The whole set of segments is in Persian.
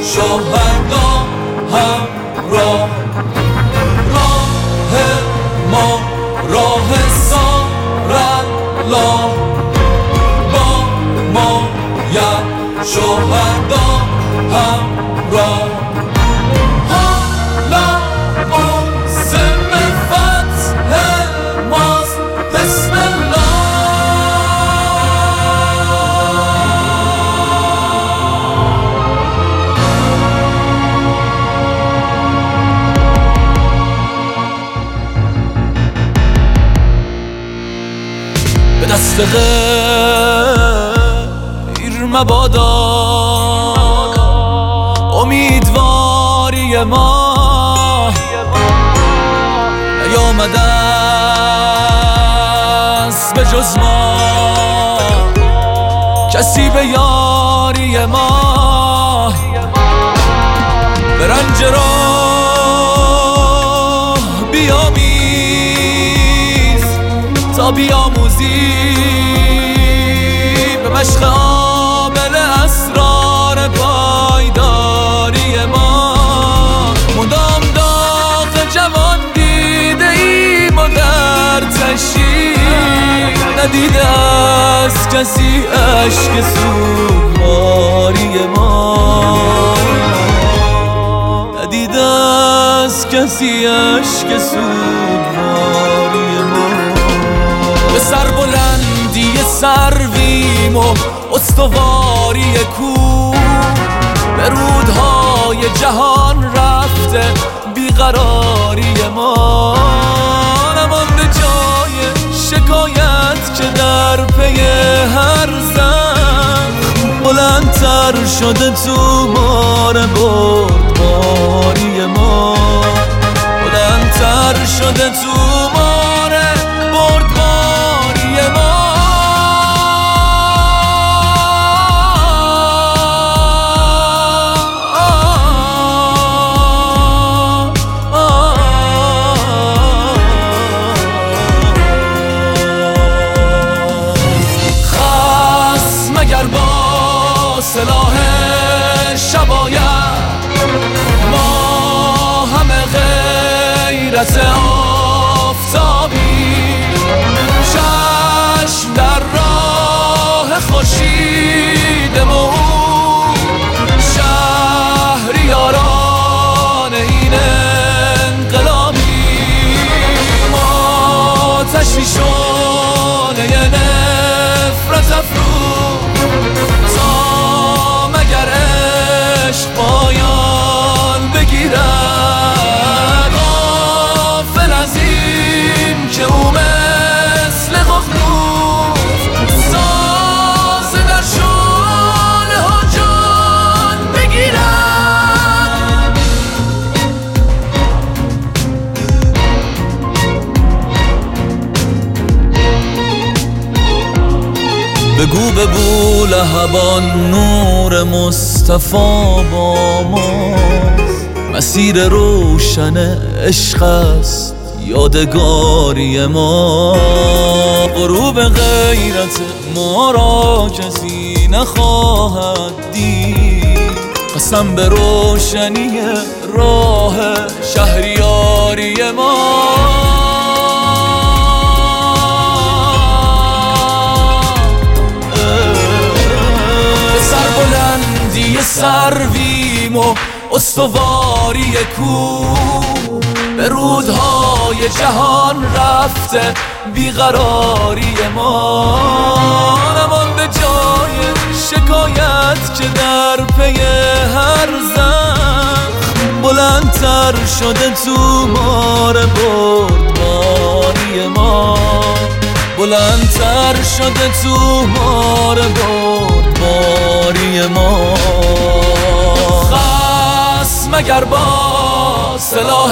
شهدا همراه راه ما راه سارالله با ما یا شهدا همراه حالا موسم فتح ماست بسم الله به دست غیر مبادا امیدواری ما نیامده است به جز ما کسی به یاری ما به رنج راه بیامیز تا بیاموزی به مشق عامل اسرار پایداری ما مدام داغ جوان دیده ایم و در تشریح ندیده از کسی عشق سوگواری ما ندیده از کسی عشق سوگواری ما به سربلندی سرویم و استواری کوه به رودهای جهان رفته بیقراری ما نمانده جای شکایت که در پی هر زخم بلندتر شده تو مار بردباری ما بلندتر شده تو مار بردباری ما سلاح شباید ما همه غیرت آفتابی چشم در راه خورشید موعود شهریاران این انقلابی ما تشویشانه نفرت افروز پایان بگیرد غافل از این که او مثل ققنوس ساز در شعله ها جان بگیرد بگو به بولهبان نور مصطفی با ماست مسیر روشن عشق است یادگاری ما غروب غیرت ما را کسی نخواهد دید قسم به روشنی راه شهریاری ما سرویم و استواری کوه به رودهای جهان رفته بیقراری ما نمانده جای شکایت که در پی هر زخم بلندتر شده تو مار بردباری ما بلندتر شده تو مار بردباری ما خصم اگر با سلاح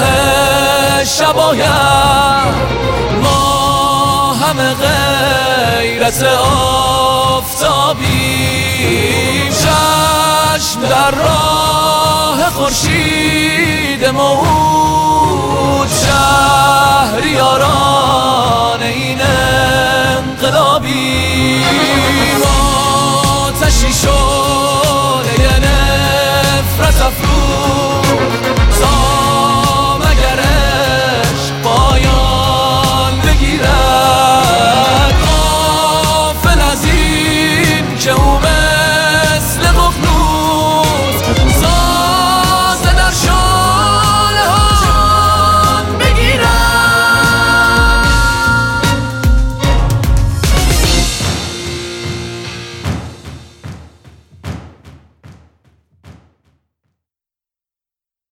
شباید ما همه غیرت آفتابیم چشم در راه خورشید موعود شهریاران این انقلابی